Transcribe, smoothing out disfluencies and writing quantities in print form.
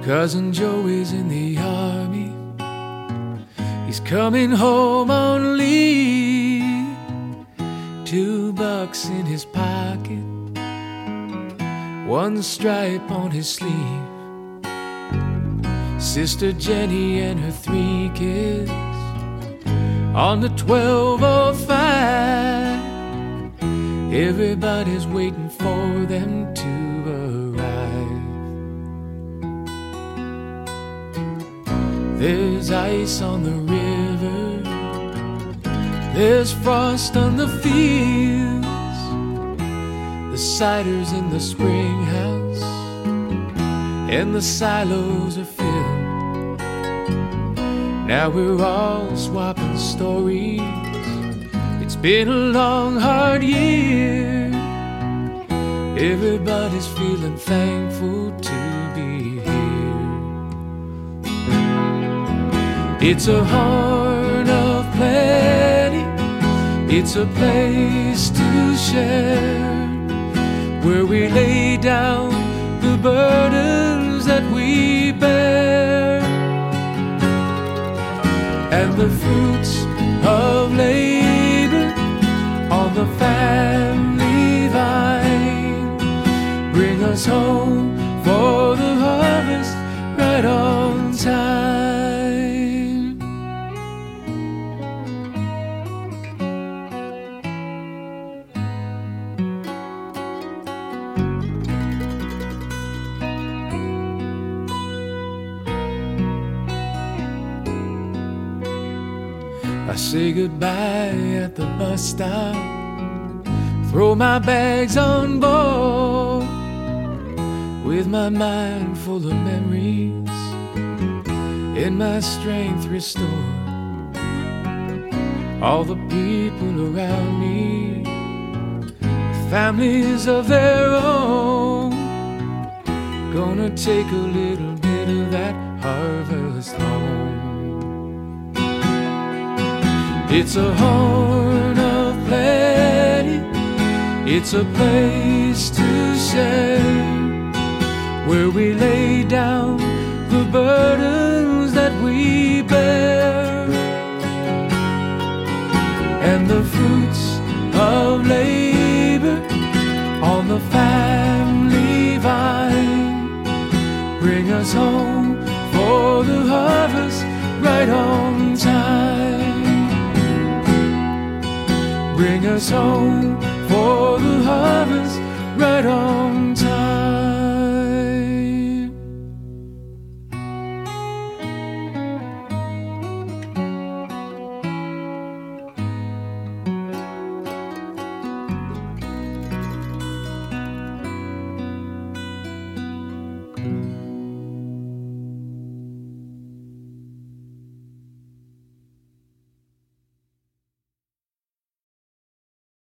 Cousin Joe is in the army. He's coming home on leave. $2 in his pocket, one stripe on his sleeve. Sister Jenny and her 3 kids on the 1205. Everybody's waiting for them to arrive. There's ice on the river, there's frost on the fields. The cider's in the spring house, and the silos are filled. Now we're all swapping stories. It's been a long, hard year. Everybody's feeling thankful to be here. It's a horn of plenty, it's a place to share, where we lay down the burdens that we bear, and the fruits of labor on the family vine bring us home for the harvest right on time. I say goodbye at the bus stop, throw my bags on board, with my mind full of memories and my strength restored. All the people around me, families of their own, gonna take a little bit of that harvest home. It's a horn of plenty, it's a place to share, where we lay down the burdens that we bear, and the fruits of labor on the family vine bring us home for the harvest right on time. Bring us home for the harvest right on time.